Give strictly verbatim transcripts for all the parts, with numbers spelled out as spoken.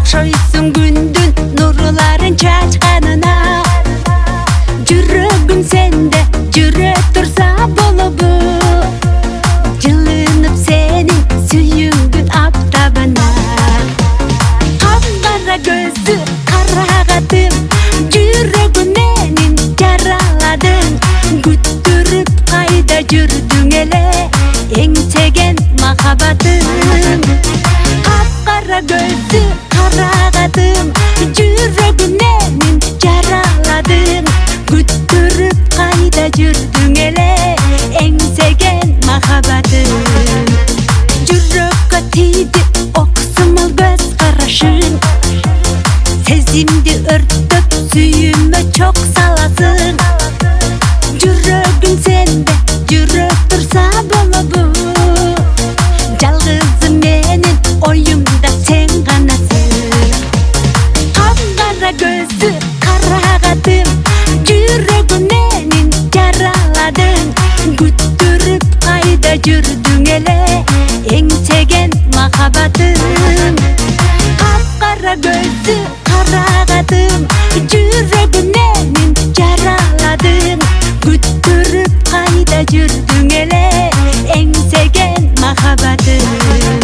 окшойсуң күндүн нурларын чачканына. Жүрөгүм сенде жүрө турса болобу, жылынып сенин сүйүүгүн аптабына. Капкара көзү карагатым, жүрөгүм менин жараладың. Күттүрүп кайда жүрдүң эле, эңсеген махаббатым. Капкара көзү карагатым, жүрөгүм менин жараладың. Күттүрүп кайда жүрдүң эле, эңсеген махаббатым. Жүрөккө тийди оксумал көз карашың, сезимди өрттөп сүйүүмө чок саласың. Жүрөгүм сенде жүрө турса болобу, жалгызым менин оюмда сен ганасың. Капкара көзү карагатым, жүрөгүм менин жараладың. Күттүрүп кайда жүрдүң эле, эңсеген махаббатым. Капкара көзү карагатым, жүрөгүм менин жараладың. Күттүрүп кайда жүрдүң эле, эңсеген махаббатым.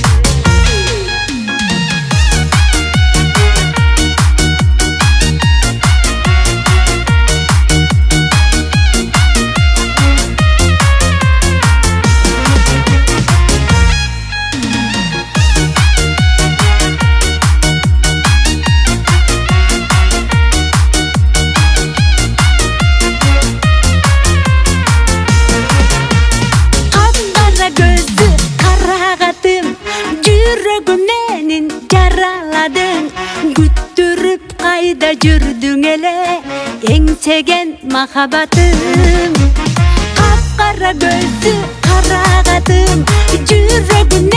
Көзү карагатым, жүрөгүм менин жараладың. Күттүрүп кайда жүрдүң эле, эңсеген махаббатым. Капкара көзү карагатым, жүрөгүм